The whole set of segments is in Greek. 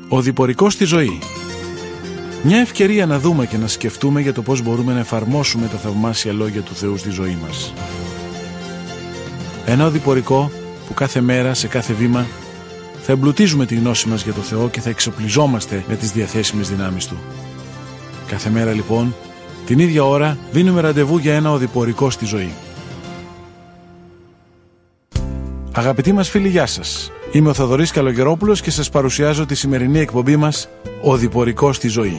Ο διπορικός στη ζωή. Μια ευκαιρία να δούμε και να σκεφτούμε για το πώς μπορούμε να εφαρμόσουμε τα θαυμάσια λόγια του Θεού στη ζωή μας. Ένα οδηπορικό που κάθε μέρα, σε κάθε βήμα, θα εμπλουτίζουμε τη γνώση μας για το Θεό και θα εξοπλιζόμαστε με τις διαθέσιμες δυνάμεις Του. Κάθε μέρα λοιπόν, την ίδια ώρα, δίνουμε ραντεβού για ένα οδηπορικό στη ζωή. Αγαπητοί μας φίλοι, γεια σας. Είμαι ο Θοδωρής Καλογερόπουλος και σας παρουσιάζω τη σημερινή εκπομπή μας «Οδηπορικό στη ζωή».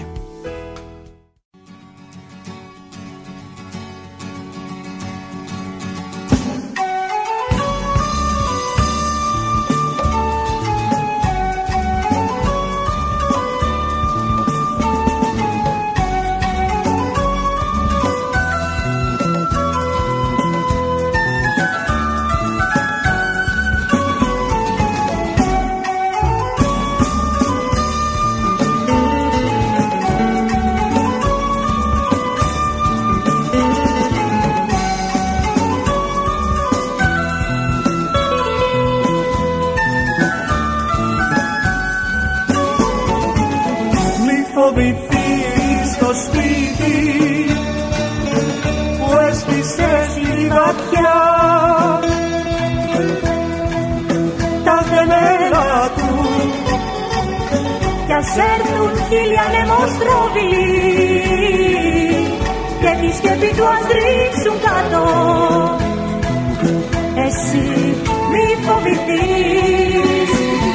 Στο σπίτι που έσβησες λιγάτια τα θεμέλα του κι ας έρθουν χίλια νεμόστροβιλοι και τη σκεπή του ας ρίξουν κάτω, εσύ μη φοβηθείς.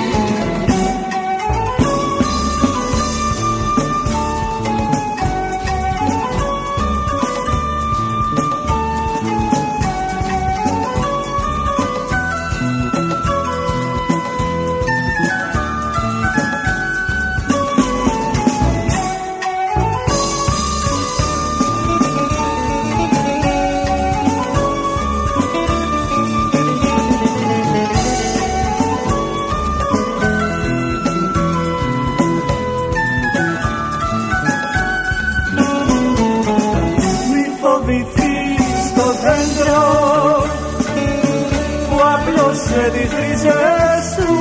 Σε τις ρίζες σου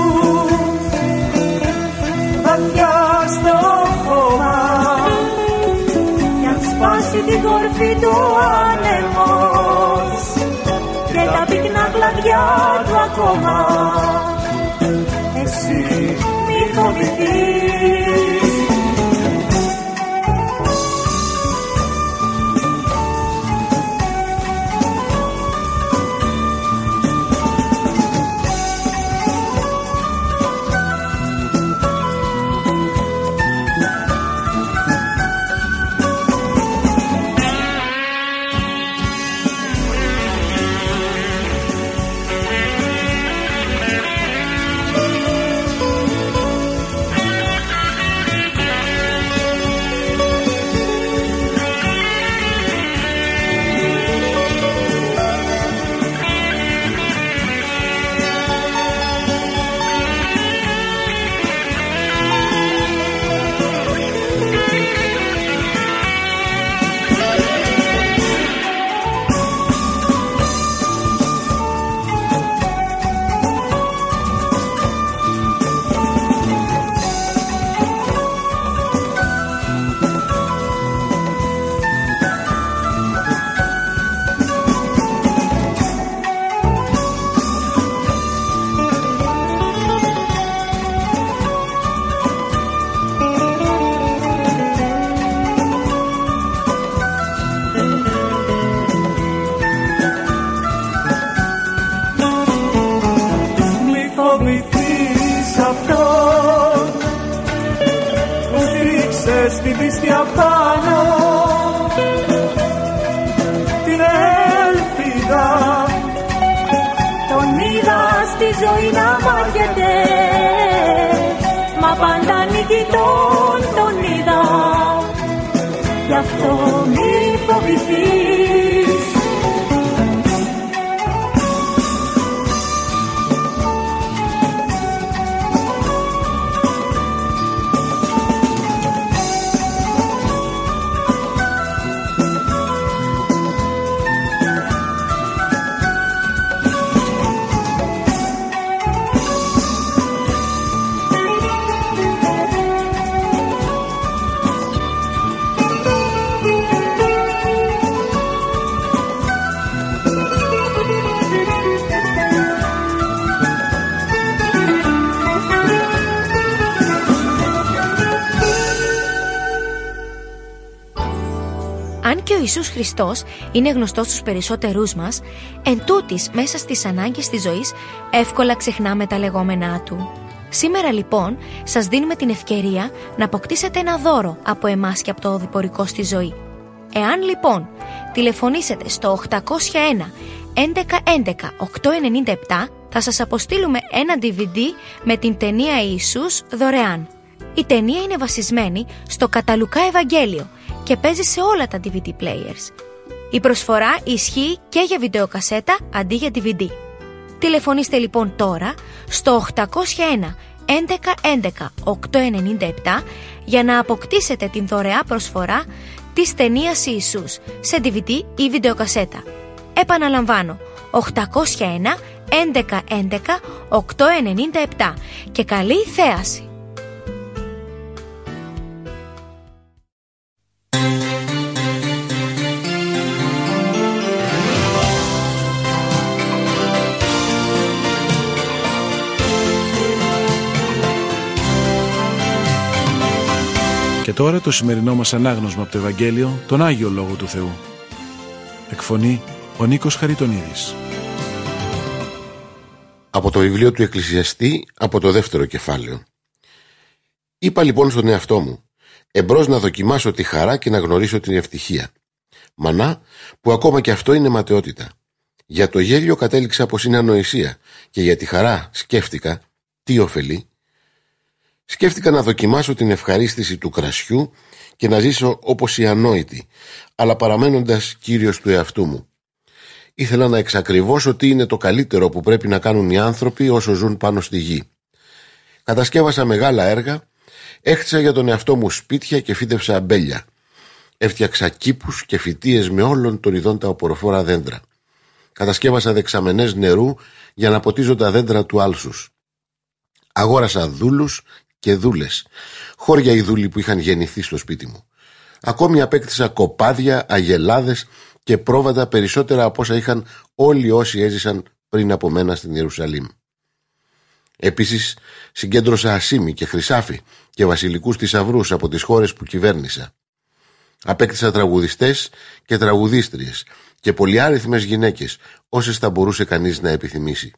βαθιά στο χώμα κι αν σπάσει την κορφή του άνεμος και τα πυκνά κλαδιά του ακόμα, εσύ μη φοβηθείς. Στην πίστια πάνω την ελπίδα, τον είδα στη ζωή να μάγεται, μα πάντα νικητών τον είδα, γι' αυτό μη φοβηθείς. Ιησούς Χριστός είναι γνωστός στους περισσότερούς μας, εν τούτης μέσα στις ανάγκες της ζωής εύκολα ξεχνάμε τα λεγόμενά Του. Σήμερα λοιπόν σας δίνουμε την ευκαιρία να αποκτήσετε ένα δώρο από εμάς και από το οδηπορικό στη ζωή. Εάν λοιπόν τηλεφωνήσετε στο 801 1111 897, θα σας αποστείλουμε ένα DVD με την ταινία Ιησούς δωρεάν. Η ταινία είναι βασισμένη στο κατά Λουκά Ευαγγέλιο και παίζει σε όλα τα DVD players. Η προσφορά ισχύει και για βιντεοκασέτα αντί για DVD. Τηλεφωνήστε λοιπόν τώρα στο 801 1111 897 για να αποκτήσετε την δωρεά προσφορά της ταινίας Ιησούς σε DVD ή βιντεοκασέτα. Επαναλαμβάνω, 801 1111 897 και καλή θέαση! Και τώρα το σημερινό μας ανάγνωσμα από το Ευαγγέλιο, τον Άγιο Λόγο του Θεού. Εκφωνεί ο Νίκος Χαριτονίδης. Από το βιβλίο του Εκκλησιαστή, από το 2ο κεφάλαιο. Είπα λοιπόν στον εαυτό μου, εμπρός να δοκιμάσω τη χαρά και να γνωρίσω την ευτυχία. Μανά, που ακόμα και αυτό είναι ματαιότητα. Για το γέλιο κατέληξα πως είναι ανοησία και για τη χαρά σκέφτηκα τι ωφελεί. Σκέφτηκα να δοκιμάσω την ευχαρίστηση του κρασιού και να ζήσω όπως οι ανόητοι, αλλά παραμένοντας κύριος του εαυτού μου. Ήθελα να εξακριβώσω τι είναι το καλύτερο που πρέπει να κάνουν οι άνθρωποι όσο ζουν πάνω στη γη. Κατασκεύασα μεγάλα έργα, έχτισα για τον εαυτό μου σπίτια και φύτευσα αμπέλια. Έφτιαξα κήπους και φυτίες με όλων των ειδών τα οποροφόρα δέντρα. Κατασκεύασα δεξαμενές νερού για να ποτίζω τα δέντρα του άλσους. Αγόρασα δούλους και δούλες, χώρια οι δούλοι που είχαν γεννηθεί στο σπίτι μου. Ακόμη απέκτησα κοπάδια, αγελάδες και πρόβατα περισσότερα από όσα είχαν όλοι όσοι έζησαν πριν από μένα στην Ιερουσαλήμ. Επίσης συγκέντρωσα ασήμι και χρυσάφι και βασιλικούς θησαυρούς από τις χώρες που κυβέρνησα. Απέκτησα τραγουδιστές και τραγουδίστριες και πολυάριθμες γυναίκες, όσες θα μπορούσε κανείς να επιθυμήσει.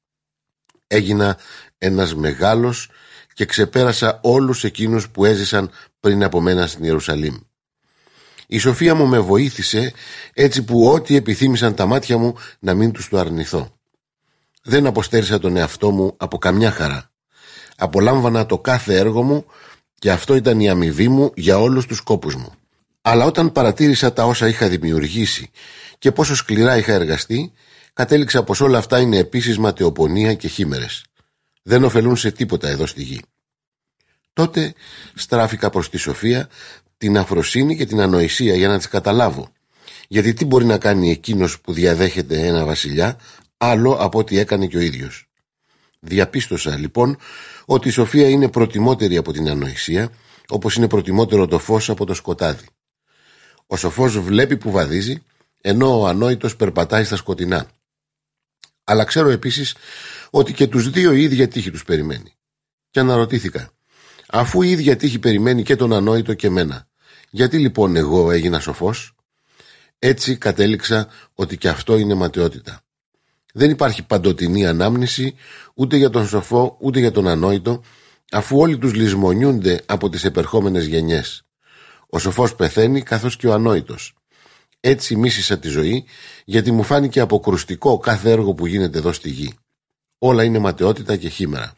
Έγινα ένας μεγάλος και ξεπέρασα όλους εκείνους που έζησαν πριν από μένα στην Ιερουσαλήμ. Η σοφία μου με βοήθησε έτσι που ό,τι επιθύμησαν τα μάτια μου να μην τους το αρνηθώ. Δεν αποστέρισα τον εαυτό μου από καμιά χαρά. Απολάμβανα το κάθε έργο μου και αυτό ήταν η αμοιβή μου για όλους τους κόπους μου. Αλλά όταν παρατήρησα τα όσα είχα δημιουργήσει και πόσο σκληρά είχα εργαστεί, κατέληξα πως όλα αυτά είναι επίσης ματαιοπονία και χήμερες. Δεν ωφελούν σε τίποτα εδώ στη γη. Τότε στράφηκα προς τη σοφία, την αφροσύνη και την ανοησία για να τις καταλάβω. Γιατί τι μπορεί να κάνει εκείνος που διαδέχεται ένα βασιλιά άλλο από ό,τι έκανε και ο ίδιος. Διαπίστωσα λοιπόν ότι η σοφία είναι προτιμότερη από την ανοησία, όπως είναι προτιμότερο το φως από το σκοτάδι. Ο σοφός βλέπει που βαδίζει, ενώ ο ανόητος περπατάει στα σκοτεινά. Αλλά ξέρω επίσης ότι και τους δύο η ίδια τύχη τους περιμένει. Και αναρωτήθηκα, αφού η ίδια τύχη περιμένει και τον ανόητο και μένα, γιατί λοιπόν εγώ έγινα σοφός? Έτσι κατέληξα ότι και αυτό είναι ματαιότητα. Δεν υπάρχει παντοτινή ανάμνηση ούτε για τον σοφό ούτε για τον ανόητο, αφού όλοι τους λησμονιούνται από τις επερχόμενες γενιές. Ο σοφός πεθαίνει καθώς και ο ανόητος. Έτσι μίσησα τη ζωή, γιατί μου φάνηκε αποκρουστικό κάθε έργο που γίνεται εδώ στη γη. Όλα είναι ματαιότητα και χήμερα.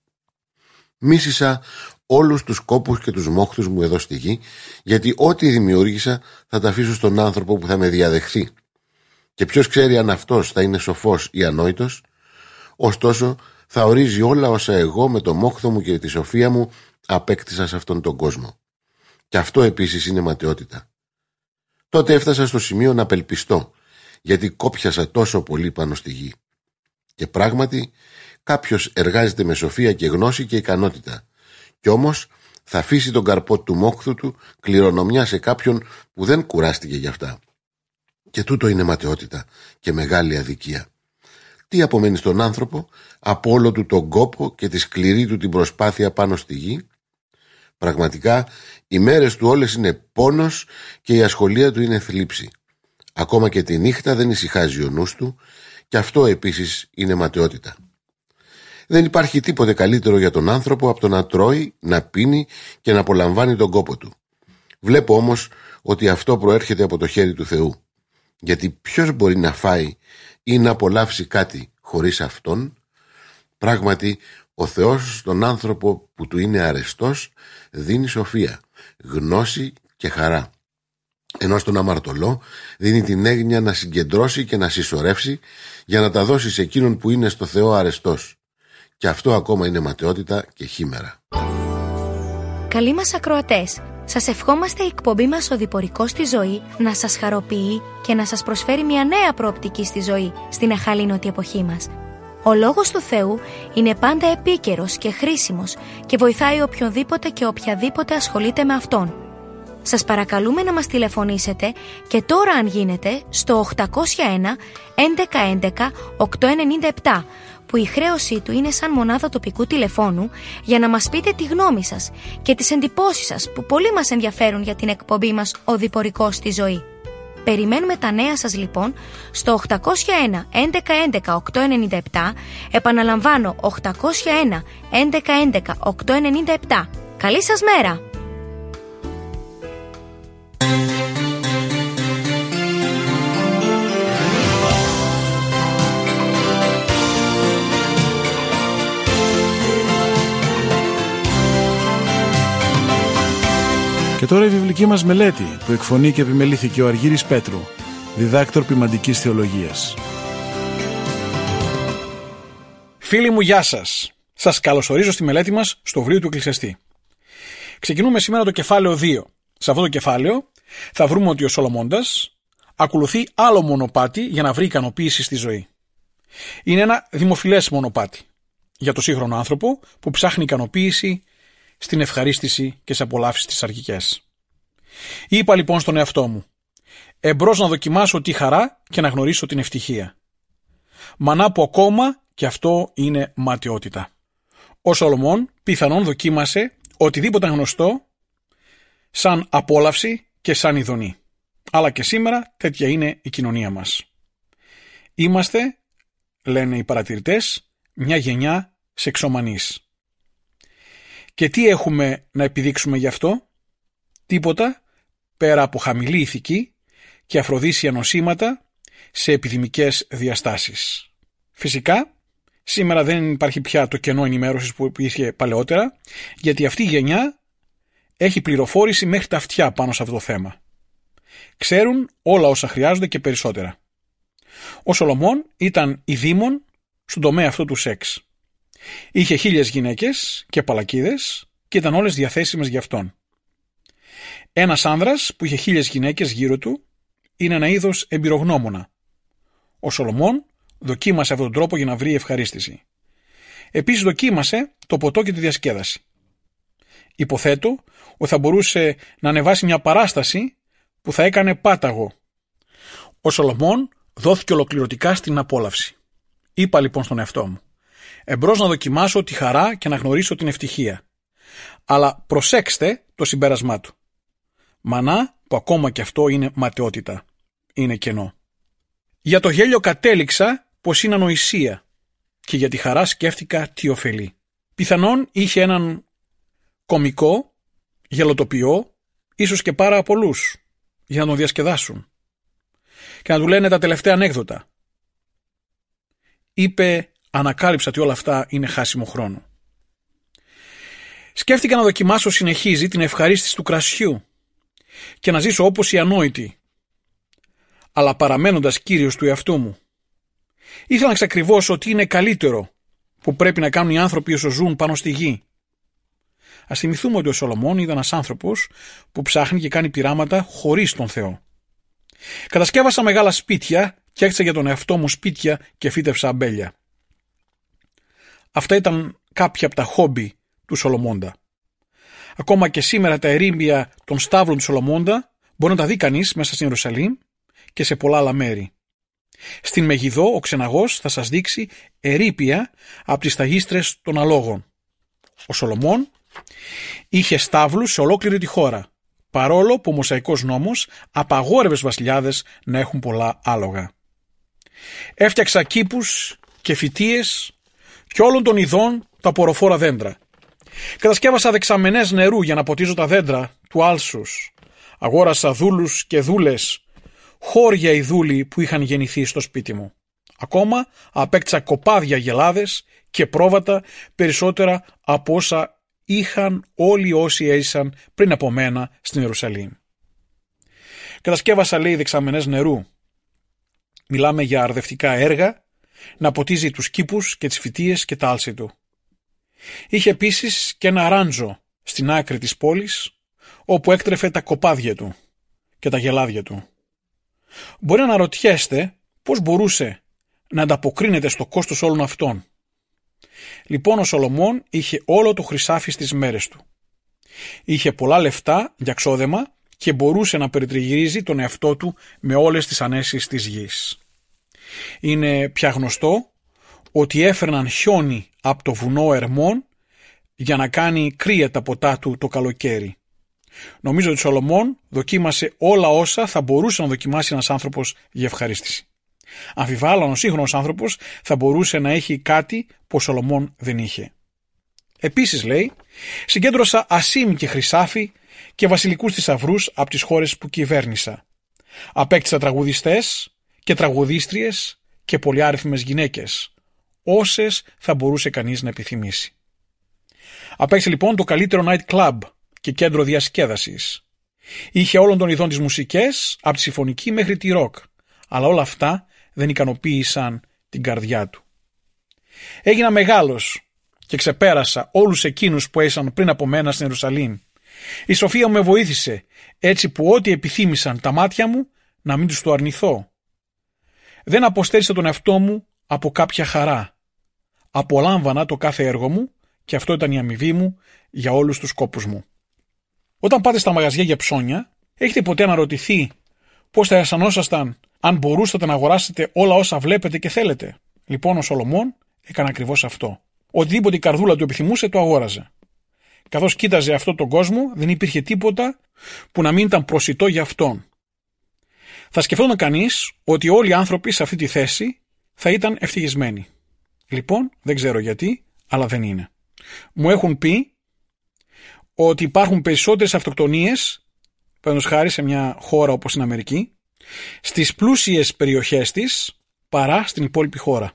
Μίσησα όλους τους κόπους και τους μόχθους μου εδώ στη γη, γιατί ό,τι δημιούργησα θα τα αφήσω στον άνθρωπο που θα με διαδεχθεί. Και ποιος ξέρει αν αυτός θα είναι σοφός ή ανόητος? Ωστόσο θα ορίζει όλα όσα εγώ με το μόχθο μου και τη σοφία μου απέκτησα σε αυτόν τον κόσμο. Και αυτό επίσης είναι ματαιότητα. Τότε έφτασα στο σημείο να απελπιστώ, γιατί κόπιασα τόσο πολύ πάνω στη γη. Και πράγματι κάποιος εργάζεται με σοφία και γνώση και ικανότητα, κι όμως θα αφήσει τον καρπό του μόχθου του κληρονομιά σε κάποιον που δεν κουράστηκε γι' αυτά. Και τούτο είναι ματαιότητα και μεγάλη αδικία. Τι απομένει στον άνθρωπο από όλο του τον κόπο και τη σκληρή του την προσπάθεια πάνω στη γη? Πραγματικά οι μέρες του όλες είναι πόνος και η ασχολία του είναι θλίψη. Ακόμα και τη νύχτα δεν ησυχάζει ο νους του, και αυτό επίσης είναι ματαιότητα. Δεν υπάρχει τίποτε καλύτερο για τον άνθρωπο από το να τρώει, να πίνει και να απολαμβάνει τον κόπο του. Βλέπω όμως ότι αυτό προέρχεται από το χέρι του Θεού. Γιατί ποιος μπορεί να φάει ή να απολαύσει κάτι χωρίς Αυτόν? Πράγματι, ο Θεός στον άνθρωπο που του είναι αρεστός δίνει σοφία, γνώση και χαρά. Ενώ στον αμαρτωλό δίνει την έγνοια να συγκεντρώσει και να συσσωρεύσει για να τα δώσει σε εκείνον που είναι στο Θεό αρεστός. Και αυτό ακόμα είναι ματαιότητα και χήμερα. Καλοί μας ακροατές, σας ευχόμαστε η εκπομπή μας «Οδηπορικός στη ζωή» να σας χαροποιεί και να σας προσφέρει μια νέα προοπτική στη ζωή στην αχαλήνωτη εποχή μας. Ο Λόγος του Θεού είναι πάντα επίκαιρος και χρήσιμος και βοηθάει οποιονδήποτε και οποιαδήποτε ασχολείται με Αυτόν. Σας παρακαλούμε να μας τηλεφωνήσετε και τώρα, αν γίνεται, στο 801 1111 897, που η χρέωσή του είναι σαν μονάδα τοπικού τηλεφώνου, για να μας πείτε τη γνώμη σας και τις εντυπώσεις σας που πολύ μας ενδιαφέρουν για την εκπομπή μας «Οδηπορικός στη ζωή». Περιμένουμε τα νέα σας λοιπόν στο 801 1111 897, επαναλαμβάνω 801 1111 897. Καλή σας μέρα! Και τώρα η βιβλική μας μελέτη που εκφωνεί και επιμελήθηκε ο Αργύρης Πέτρου, διδάκτορ ποιμαντικής θεολογίας. Φίλοι μου, γεια σας. Σας καλωσορίζω στη μελέτη μας στο βιβλίο του Εκκλησιαστή. Ξεκινούμε σήμερα το κεφάλαιο 2. Σε αυτό το κεφάλαιο θα βρούμε ότι ο Σολομώντας ακολουθεί άλλο μονοπάτι για να βρει ικανοποίηση στη ζωή. Είναι ένα δημοφιλές μονοπάτι για το σύγχρονο άνθρωπο που ψάχνει ικανοποίηση στην ευχαρίστηση και σε απολαύσεις τις αρχικές. Είπα λοιπόν στον εαυτό μου, εμπρός να δοκιμάσω τη χαρά και να γνωρίσω την ευτυχία. Μα να πω ακόμα, και αυτό είναι ματαιότητα. Ο Σολομών πιθανόν δοκίμασε οτιδήποτε γνωστό σαν απόλαυση και σαν ειδονή. Αλλά και σήμερα τέτοια είναι η κοινωνία μας. Είμαστε, λένε οι παρατηρητές, μια γενιά σεξομανής. Και τι έχουμε να επιδείξουμε γι' αυτό? Τίποτα πέρα από χαμηλή ηθική και αφροδίσια νοσήματα σε επιδημικές διαστάσεις. Φυσικά, σήμερα δεν υπάρχει πια το κενό ενημέρωσης που υπήρχε παλαιότερα, γιατί αυτή η γενιά έχει πληροφόρηση μέχρι τα αυτιά πάνω σε αυτό το θέμα. Ξέρουν όλα όσα χρειάζονται και περισσότερα. Ο Σολομών ήταν ειδήμων στον τομέα αυτό του σεξ. Είχε 1000 γυναίκες και παλακίδες και ήταν όλες διαθέσιμες για αυτόν. Ένας άνδρας που είχε 1000 γυναίκες γύρω του είναι ένα είδος εμπειρογνώμονα. Ο Σολομών δοκίμασε αυτόν τον τρόπο για να βρει ευχαρίστηση. Επίσης δοκίμασε το ποτό και τη διασκέδαση. Υποθέτω ότι θα μπορούσε να ανεβάσει μια παράσταση που θα έκανε πάταγο. Ο Σολομών δόθηκε ολοκληρωτικά στην απόλαυση. Είπα λοιπόν στον εαυτό μου, εμπρός να δοκιμάσω τη χαρά και να γνωρίσω την ευτυχία. Αλλά προσέξτε το συμπέρασμά του. Μανά που ακόμα και αυτό είναι ματαιότητα. Είναι κενό. Για το γέλιο κατέληξα πως είναι ανοησία και για τη χαρά σκέφτηκα τι ωφελεί. Πιθανόν είχε έναν κωμικό, γελοτοποιό, ίσως και πάρα πολλούς, για να τον διασκεδάσουν και να του λένε τα τελευταία ανέκδοτα. Είπε, ανακάλυψα ότι όλα αυτά είναι χάσιμο χρόνο. Σκέφτηκα να δοκιμάσω, συνεχίζει, την ευχαρίστηση του κρασιού και να ζήσω όπως οι ανόητοι, αλλά παραμένοντας κύριος του εαυτού μου. Ήθελα να εξακριβώσω τι είναι καλύτερο που πρέπει να κάνουν οι άνθρωποι όσο ζουν πάνω στη γη. Ας θυμηθούμε ότι ο Σολομών ήταν ένας άνθρωπος που ψάχνει και κάνει πειράματα χωρίς τον Θεό. Κατασκεύασα μεγάλα σπίτια και έκτισα για τον εαυτό μου σπίτια και φύτευσα αμπέλια. Αυτά ήταν κάποια από τα χόμπι του Σολομώντα. Ακόμα και σήμερα τα ερείμια των στάβλων του Σολομώντα μπορεί να τα δει κανείς μέσα στην Ιερουσαλήμ και σε πολλά άλλα μέρη. Στην Μεγιδό ο ξεναγός θα σας δείξει ερείπια από τις ταγίστρες των αλόγων. Ο Σολομών Είχε στάβλους σε ολόκληρη τη χώρα, παρόλο που ο Μωσαϊκός νόμος απαγόρευε στους βασιλιάδες να έχουν πολλά άλογα. Έφτιαξα κήπους και φυτίες και όλων των ειδών τα ποροφόρα δέντρα. Κατασκεύασα δεξαμενές νερού για να ποτίζω τα δέντρα του άλσους. Αγόρασα δούλους και δούλες, χώρια οι δούλοι που είχαν γεννηθεί στο σπίτι μου. Ακόμα απέκτησα κοπάδια, γελάδες και πρόβατα, περισσότερα από όσα είχαν όλοι όσοι έζησαν πριν από μένα στην Ιερουσαλήμ. Κατασκεύασα, λέει, δεξαμενές νερού. Μιλάμε για αρδευτικά έργα, να ποτίζει τους κήπους και τις φυτίες και τα άλση του. Είχε επίσης και ένα ράντζο στην άκρη της πόλης, όπου έκτρεφε τα κοπάδια του και τα γελάδια του. Μπορεί να αναρωτιέστε πώς μπορούσε να ανταποκρίνεται στο κόστος όλων αυτών. Λοιπόν, ο Σολομών είχε όλο το χρυσάφι στις μέρες του. Είχε πολλά λεφτά για ξόδεμα και μπορούσε να περιτριγυρίζει τον εαυτό του με όλες τις ανέσεις της γης. Είναι πια γνωστό ότι έφερναν χιόνι από το βουνό Ερμών για να κάνει κρύα τα ποτά του το καλοκαίρι. Νομίζω ότι ο Σολομών δοκίμασε όλα όσα θα μπορούσε να δοκιμάσει ένας άνθρωπος για ευχαρίστηση. Αμφιβάλλω αν ο σύγχρονος άνθρωπος θα μπορούσε να έχει κάτι που ο Σολομών δεν είχε. Επίσης, λέει, συγκέντρωσα ασίμι και χρυσάφι και βασιλικούς θησαυρούς από τις χώρες που κυβέρνησα. Απέκτησα τραγουδιστές και τραγουδίστριες και πολυάριθμες γυναίκες, όσες θα μπορούσε κανείς να επιθυμήσει. Απέκτησε λοιπόν το καλύτερο night club και κέντρο διασκέδασης. Είχε όλων των ειδών τις μουσικές, από τη συμφωνική μέχρι τη ροκ, αλλά όλα αυτά δεν ικανοποίησαν την καρδιά του. Έγινα μεγάλος και ξεπέρασα όλους εκείνους που έζησαν πριν από μένα στην Ιερουσαλήμ. Η σοφία μου με βοήθησε, έτσι που ό,τι επιθύμησαν τα μάτια μου να μην τους το αρνηθώ. Δεν αποστέρισα τον εαυτό μου από κάποια χαρά. Απολάμβανα το κάθε έργο μου και αυτό ήταν η αμοιβή μου για όλους τους κόπους μου. Όταν πάτε στα μαγαζιά για ψώνια, έχετε ποτέ αναρωτηθεί πώς θα αισθανόσασταν αν μπορούσατε να αγοράσετε όλα όσα βλέπετε και θέλετε? Λοιπόν, ο Σολομών έκανε ακριβώς αυτό. Οτιδήποτε η καρδούλα του επιθυμούσε, το αγόραζε. Καθώς κοίταζε αυτόν τον κόσμο, δεν υπήρχε τίποτα που να μην ήταν προσιτό για αυτόν. Θα σκεφτόταν κανείς ότι όλοι οι άνθρωποι σε αυτή τη θέση θα ήταν ευτυχισμένοι. Λοιπόν, δεν ξέρω γιατί, αλλά δεν είναι. Μου έχουν πει ότι υπάρχουν περισσότερες αυτοκτονίες, παραδείγματος χάρη σε μια χώρα όπως στην Αμερική, στις πλούσιες περιοχές της παρά στην υπόλοιπη χώρα.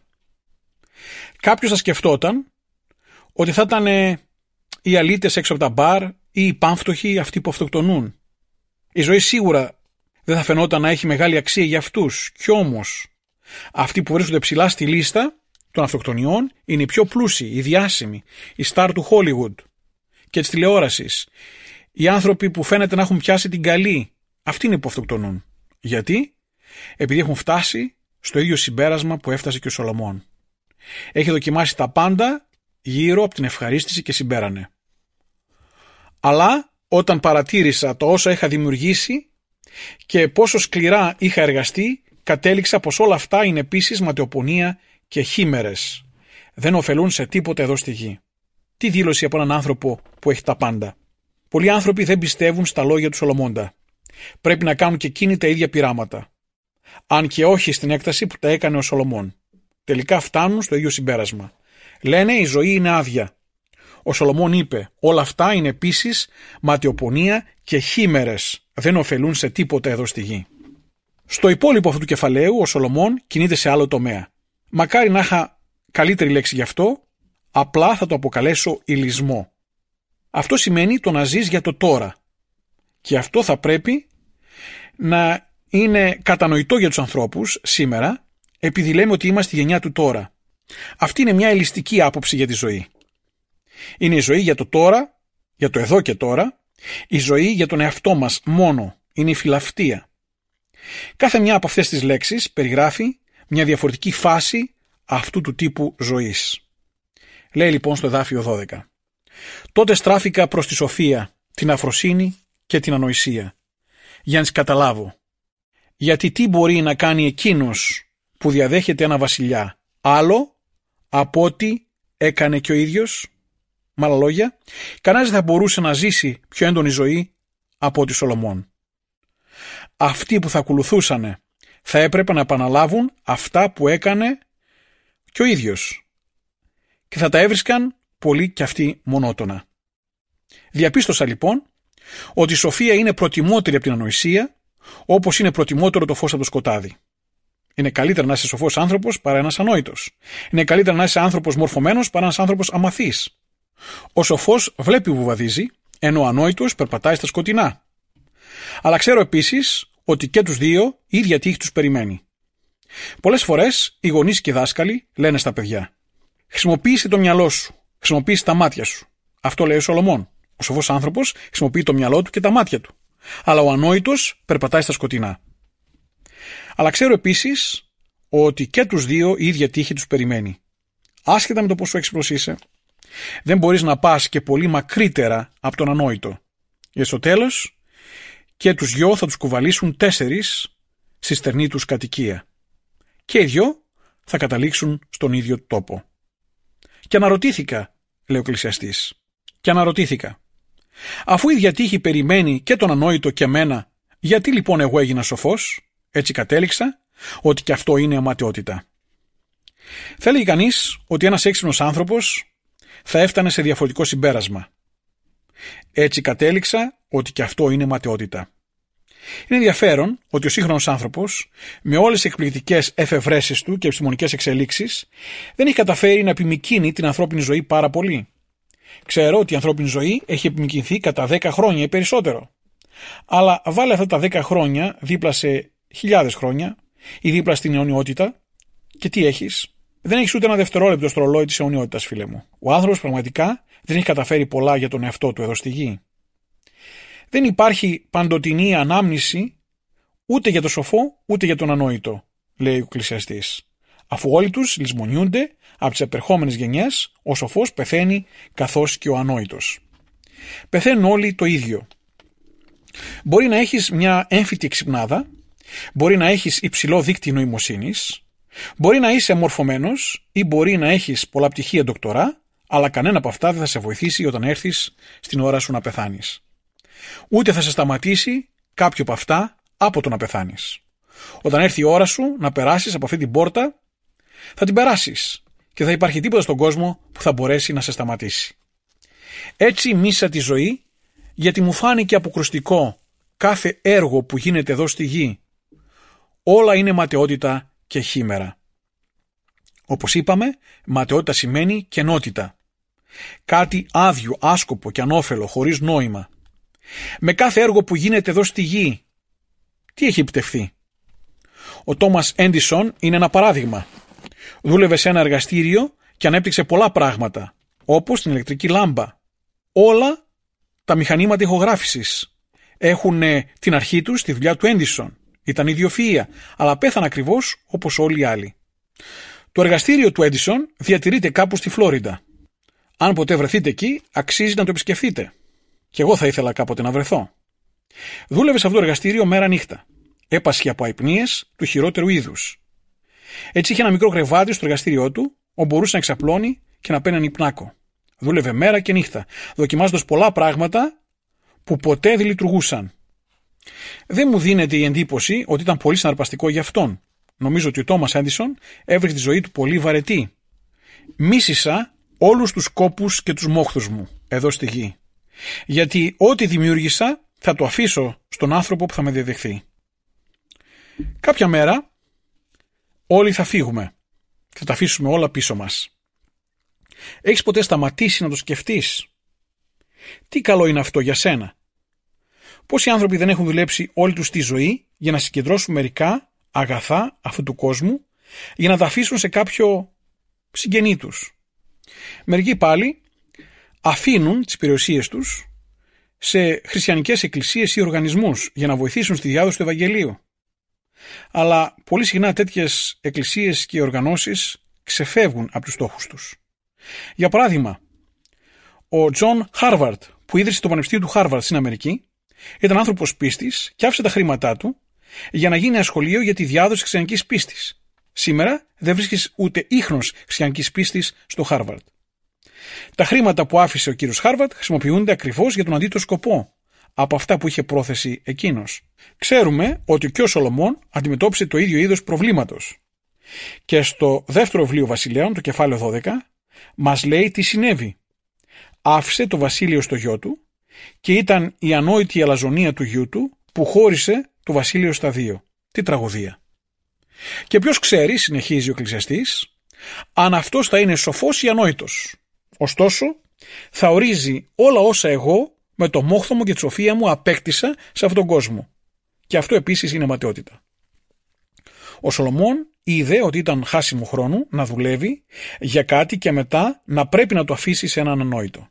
Κάποιος θα σκεφτόταν ότι θα ήταν οι αλήτες έξω από τα μπαρ ή οι πάμφτωχοι αυτοί που αυτοκτονούν. Η ζωή σίγουρα δεν θα φαινόταν να έχει μεγάλη αξία για αυτούς. Κι όμως αυτοί που βρίσκονται ψηλά στη λίστα των αυτοκτονιών είναι οι πιο πλούσιοι, οι διάσημοι, οι στάρ του Hollywood και της τηλεόρασης. Οι άνθρωποι που φαίνεται να έχουν πιάσει την καλή, αυτοί είναι που αυτοκτονούν. Γιατί? Επειδή έχουν φτάσει στο ίδιο συμπέρασμα που έφτασε και ο Σολομών. Έχει δοκιμάσει τα πάντα γύρω από την ευχαρίστηση και συμπέρανε. Αλλά όταν παρατήρησα το όσα είχα δημιουργήσει και πόσο σκληρά είχα εργαστεί, κατέληξα πως όλα αυτά είναι επίσης ματαιοπονία και χήμερες. Δεν ωφελούν σε τίποτα εδώ στη γη. Τι δήλωση από έναν άνθρωπο που έχει τα πάντα. Πολλοί άνθρωποι δεν πιστεύουν στα λόγια του Σολομώντα. Πρέπει να κάνουν και εκείνοι τα ίδια πειράματα. Αν και όχι στην έκταση που τα έκανε ο Σολομών. Τελικά φτάνουν στο ίδιο συμπέρασμα. Λένε η ζωή είναι άδεια. Ο Σολομών είπε όλα αυτά είναι επίσης ματαιοπονία και χήμερες. Δεν ωφελούν σε τίποτα εδώ στη γη. Στο υπόλοιπο αυτού του κεφαλαίου ο Σολομών κινείται σε άλλο τομέα. Μακάρι να είχα καλύτερη λέξη γι' αυτό, απλά θα το αποκαλέσω ηλισμό. Αυτό σημαίνει το να ζεις για το τώρα. Και αυτό θα πρέπει να είναι κατανοητό για τους ανθρώπους σήμερα, επειδή λέμε ότι είμαστε η γενιά του τώρα. Αυτή είναι μια ελιστική άποψη για τη ζωή. Είναι η ζωή για το τώρα, για το εδώ και τώρα, η ζωή για τον εαυτό μας μόνο, είναι η φιλαυτία. Κάθε μια από αυτές τις λέξεις περιγράφει μια διαφορετική φάση αυτού του τύπου ζωής. Λέει λοιπόν στο εδάφιο 12. Τότε στράφηκα προς τη σοφία, την αφροσύνη και την ανοησία, για να τις καταλάβω. Γιατί τι μπορεί να κάνει εκείνος που διαδέχεται ένα βασιλιά άλλο από ό,τι έκανε και ο ίδιος? Με άλλα λόγια, κανένας δεν θα μπορούσε να ζήσει πιο έντονη ζωή από τη Σολομών. Αυτοί που θα ακολουθούσαν θα έπρεπε να επαναλάβουν αυτά που έκανε και ο ίδιος και θα τα έβρισκαν πολύ κι αυτοί μονότονα. Διαπίστωσα λοιπόν ότι η σοφία είναι προτιμότερη από την ανοησία, όπως είναι προτιμότερο το φως από το σκοτάδι. Είναι καλύτερα να είσαι σοφός άνθρωπος παρά ένας ανόητος. Είναι καλύτερα να είσαι άνθρωπος μορφωμένος παρά ένας άνθρωπος αμαθής. Ο σοφός βλέπει που βαδίζει, ενώ ο ανόητος περπατάει στα σκοτεινά. Αλλά ξέρω επίσης ότι και τους δύο η ίδια τύχη τους περιμένει. Πολλές φορές οι γονείς και οι δάσκαλοι λένε στα παιδιά: χρησιμοποίησε το μυαλό σου, χρησιμοποίησε τα μάτια σου. Αυτό λέει ο Σολομών. Ο σοφός άνθρωπος χρησιμοποιεί το μυαλό του και τα μάτια του. Αλλά ο ανόητος περπατάει στα σκοτεινά. Αλλά ξέρω επίσης ότι και τους δύο η ίδια τύχη τους περιμένει. Άσχετα με το πόσο έξυπνος είσαι, δεν μπορείς να πας και πολύ μακρύτερα από τον ανόητο. Γιατί στο τέλος και τους δυο θα τους κουβαλήσουν 4 στη στερνή τους κατοικία. Και οι δυο θα καταλήξουν στον ίδιο τόπο. Και αναρωτήθηκα, λέει ο Εκκλησιαστής, και αναρωτήθηκα, αφού η ίδια τύχη περιμένει και τον ανόητο και εμένα, γιατί λοιπόν εγώ έγινα σοφός? Έτσι κατέληξα ότι και αυτό είναι αματαιότητα. Θα έλεγε κανείς ότι ένας έξυπνος άνθρωπος θα έφτανε σε διαφορετικό συμπέρασμα. Έτσι κατέληξα ότι και αυτό είναι ματαιότητα. Είναι ενδιαφέρον ότι ο σύγχρονος άνθρωπος, με όλες τις εκπληκτικές εφευρέσεις του και επιστημονικές εξελίξεις, δεν έχει καταφέρει να επιμικρύνει την ανθρώπινη ζωή πάρα πολύ. Ξέρω ότι η ανθρώπινη ζωή έχει επιμικρυνθεί κατά 10 χρόνια ή περισσότερο. Αλλά βάλε αυτά τα 10 χρόνια δίπλα σε χιλιάδες χρόνια ή δίπλα στην αιωνιότητα και τι έχεις? Δεν έχεις ούτε ένα δευτερόλεπτο στο ρολόι της αιωνιότητας, φίλε μου. Ο άνθρωπος πραγματικά δεν έχει καταφέρει πολλά για τον εαυτό του εδώ στη γη. Δεν υπάρχει παντοτινή ανάμνηση ούτε για το σοφό ούτε για τον ανόητο, λέει ο Εκκλησιαστής. Αφού όλοι τους λησμονιούνται από τις επερχόμενες γενιές, ο σοφός πεθαίνει καθώς και ο ανόητος. Πεθαίνουν όλοι το ίδιο. Μπορεί να έχεις μια έμφυτη εξυπνάδα, μπορεί να έχεις υψηλό δείκτη νοημοσύνης, μπορεί να είσαι μορφωμένος ή μπορεί να έχεις πολλά πτυχία ντοκτορά, αλλά κανένα από αυτά δεν θα σε βοηθήσει όταν έρθεις στην ώρα σου να πεθάνεις. Ούτε θα σε σταματήσει κάποιο από αυτά από το να πεθάνεις. Όταν έρθει η ώρα σου να περάσεις από αυτή την πόρτα, θα την περάσεις και θα υπάρχει τίποτα στον κόσμο που θα μπορέσει να σε σταματήσει. Έτσι μίσα τη ζωή, γιατί μου φάνηκε αποκρουστικό κάθε έργο που γίνεται εδώ στη γη. Όλα είναι ματαιότητα και χήμερα. Όπως είπαμε, ματαιότητα σημαίνει κενότητα. Κάτι άδειο, άσκοπο και ανώφελο, χωρίς νόημα. Με κάθε έργο που γίνεται εδώ στη γη, τι έχει επιτευχθεί? Ο Τόμας Έντισον είναι ένα παράδειγμα. Δούλευε σε ένα εργαστήριο και ανέπτυξε πολλά πράγματα, όπως την ηλεκτρική λάμπα. Όλα τα μηχανήματα ηχογράφησης έχουν την αρχή τους στη δουλειά του Έντισον. Ήταν ιδιοφυΐα, αλλά πέθανε ακριβώς όπως όλοι οι άλλοι. Το εργαστήριο του Έντισον διατηρείται κάπου στη Φλόριντα. Αν ποτέ βρεθείτε εκεί, αξίζει να το επισκεφθείτε. Και εγώ θα ήθελα κάποτε να βρεθώ. Δούλευε σε αυτό το εργαστήριο μέρα νύχτα. Έπασχε από αϊπνίες του χειρότερου είδους. Έτσι είχε ένα μικρό κρεβάτι στο εργαστήριό του, όπου μπορούσε να εξαπλώνει και να παίρνει έναν υπνάκο. Δούλευε μέρα και νύχτα, δοκιμάζοντας πολλά πράγματα που ποτέ δεν λειτουργούσαν. Δεν μου δίνεται η εντύπωση ότι ήταν πολύ συναρπαστικό για αυτόν. Νομίζω ότι ο Τόμας Έντισον έβρισκε τη ζωή του πολύ βαρετή. Μίσησα όλους τους κόπους και τους μόχθους μου εδώ στη γη. Γιατί ό,τι δημιούργησα θα το αφήσω στον άνθρωπο που θα με διαδεχθεί. Κάποια μέρα όλοι θα φύγουμε. Θα τα αφήσουμε όλα πίσω μας. Έχεις ποτέ σταματήσει να το σκεφτείς? Τι καλό είναι αυτό για σένα? Πόσοι άνθρωποι δεν έχουν δουλέψει όλη τους τη ζωή για να συγκεντρώσουν μερικά αγαθά αυτού του κόσμου για να τα αφήσουν σε κάποιο συγγενή τους. Μερικοί πάλι αφήνουν τις περιουσίες τους σε χριστιανικές εκκλησίες ή οργανισμούς για να βοηθήσουν στη διάδοση του Ευαγγελίου. Αλλά πολύ συχνά τέτοιες εκκλησίες και οργανώσεις ξεφεύγουν από τους στόχους τους. Για παράδειγμα, ο Τζον Χάρβαρντ, που ίδρυσε το Πανεπιστήμιο του Χάρβαρντ στην Αμερική, ήταν άνθρωπος πίστης και άφησε τα χρήματά του για να γίνει ένα σχολείο για τη διάδοση χριστιανικής πίστης. Σήμερα δεν βρίσκεις ούτε ίχνος χριστιανικής πίστης στο Χάρβαρντ. Τα χρήματα που άφησε ο κύριος Χάρβαρντ χρησιμοποιούνται ακριβώς για τον αντίθετο σκοπό από αυτά που είχε πρόθεση εκείνος. Ξέρουμε ότι και ο Σολομών αντιμετώπισε το ίδιο είδος προβλήματος. Και στο δεύτερο βιβλίο Βασιλέων, το κεφάλαιο 12, μας λέει τι συνέβη. Άφησε το βασίλειο στο γιο του και ήταν η ανόητη αλαζονία του γιού του που χώρισε το βασίλειο στα δύο. Τι τραγωδία. Και ποιος ξέρει, συνεχίζει ο Εκκλησιαστής, αν αυτός θα είναι σοφός ή ανόητος. Ωστόσο, θα ορίζει όλα όσα εγώ με το μόχθο μου και τη σοφία μου απέκτησα σε αυτόν τον κόσμο. Και αυτό επίσης είναι ματαιότητα. Ο Σολομών είδε ότι ήταν χάσιμο χρόνου να δουλεύει για κάτι και μετά να πρέπει να το αφήσει σε έναν ανόητο.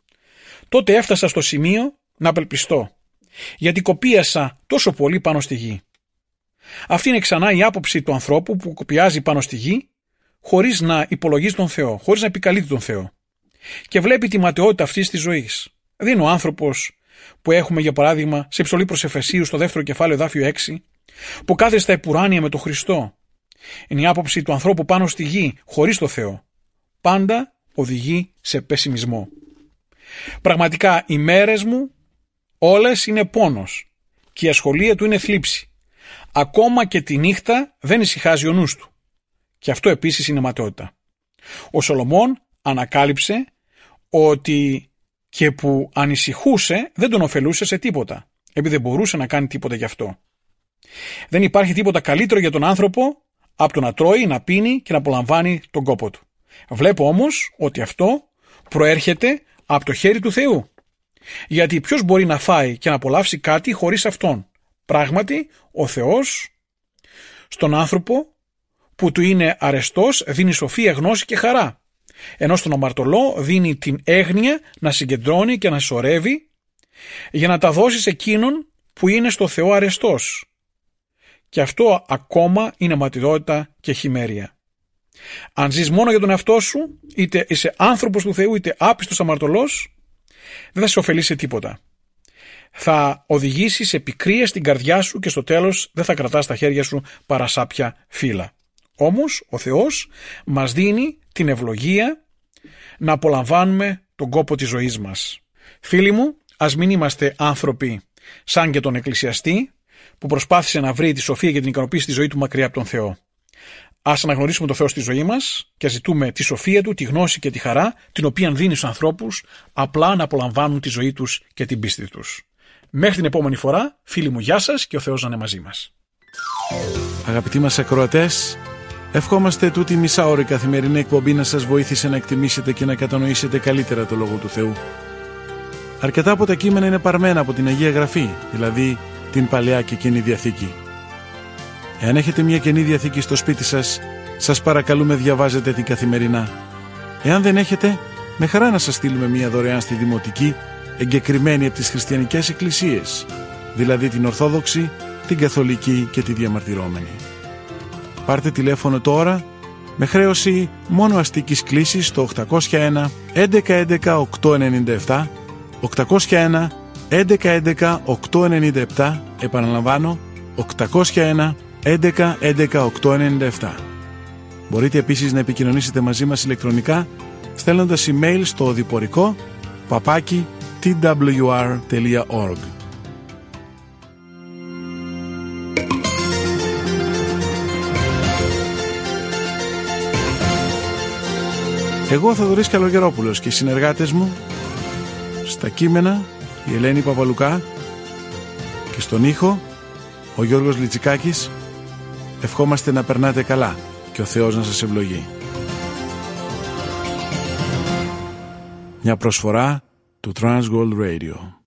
Τότε έφτασα στο σημείο να απελπιστώ, γιατί κοπίασα τόσο πολύ πάνω στη γη. Αυτή είναι ξανά η άποψη του ανθρώπου που κοπιάζει πάνω στη γη χωρίς να υπολογίζει τον Θεό, χωρίς να επικαλείται τον Θεό. Και βλέπει τη ματαιότητα αυτής της ζωής. Δεν είναι ο άνθρωπος που έχουμε για παράδειγμα σε επιστολή προς Εφεσίους στο δεύτερο κεφάλαιο εδάφιο 6, που κάθεται στα επουράνια με τον Χριστό. Είναι η άποψη του ανθρώπου πάνω στη γη χωρίς το Θεό. Πάντα οδηγεί σε πεσημισμό. Πραγματικά οι μέρες μου όλες είναι πόνος και η ασχολία του είναι θλίψη. Ακόμα και τη νύχτα δεν ησυχάζει ο νους του. Και αυτό επίσης είναι ματαιότητα. Ο Σολομών ανακάλυψε ότι και που ανησυχούσε δεν τον ωφελούσε σε τίποτα, επειδή δεν μπορούσε να κάνει τίποτα γι' αυτό. Δεν υπάρχει τίποτα καλύτερο για τον άνθρωπο από το να τρώει, να πίνει και να απολαμβάνει τον κόπο του. Βλέπω όμως ότι αυτό προέρχεται από το χέρι του Θεού. Γιατί ποιος μπορεί να φάει και να απολαύσει κάτι χωρίς Αυτόν? Πράγματι, ο Θεός στον άνθρωπο που του είναι αρεστός δίνει σοφία, γνώση και χαρά. Ενώ στον αμαρτωλό δίνει την έγνοια να συγκεντρώνει και να σωρεύει για να τα δώσει σε εκείνον που είναι στο Θεό αρεστός. Και αυτό ακόμα είναι ματαιότητα και χειμέρια. Αν ζεις μόνο για τον εαυτό σου, είτε είσαι άνθρωπος του Θεού είτε άπιστος αμαρτωλός, δεν θα σε ωφελήσει σε τίποτα. Θα οδηγήσει σε πικρία στην καρδιά σου και στο τέλος δεν θα κρατάς στα χέρια σου παρά σάπια φύλλα. Όμως ο Θεός μας δίνει την ευλογία να απολαμβάνουμε τον κόπο της ζωής μας. Φίλοι μου, ας μην είμαστε άνθρωποι σαν και τον Εκκλησιαστή που προσπάθησε να βρει τη σοφία και την ικανοποίηση στη ζωή του μακριά από τον Θεό. Ας αναγνωρίσουμε τον Θεό στη ζωή μας και ζητούμε τη σοφία του, τη γνώση και τη χαρά την οποία δίνει στους ανθρώπους απλά να απολαμβάνουν τη ζωή τους και την πίστη τους. Μέχρι την επόμενη φορά, φίλοι μου, γεια σας και ο Θεός να είναι μαζί μας. Αγαπητοί μας ακροατές, ευχόμαστε τούτη μισάωρη καθημερινή εκπομπή να σας βοήθησε να εκτιμήσετε και να κατανοήσετε καλύτερα το Λόγο του Θεού. Αρκετά από τα κείμενα είναι παρμένα από την Αγία Γραφή, δηλαδή την Παλαιά και Καινή Διαθήκη. Εάν έχετε μια Καινή Διαθήκη στο σπίτι σας, σας παρακαλούμε διαβάζετε την καθημερινά. Εάν δεν έχετε, με χαρά να σας στείλουμε μια δωρεάν στη Δημοτική, εγκεκριμένη από τις χριστιανικές εκκλησίες, δηλαδή την Ορθόδοξη, την Καθολική και τη Διαμαρτυρόμενη. Πάρτε τηλέφωνο τώρα με χρέωση μόνο αστικής κλήσης στο 801 1111 897, 801 1111 897, επαναλαμβάνω 801 1111 897. Μπορείτε επίσης να επικοινωνήσετε μαζί μας ηλεκτρονικά στέλνοντας email στο οδηπορικό @twr.org. Εγώ, Θοδωρής Καλογερόπουλος, και οι συνεργάτες μου στα κείμενα η Ελένη Παπαλουκά και στον ήχο ο Γιώργος Λιτσικάκης, ευχόμαστε να περνάτε καλά και ο Θεός να σας ευλογεί. Μια προσφορά του Transworld Radio.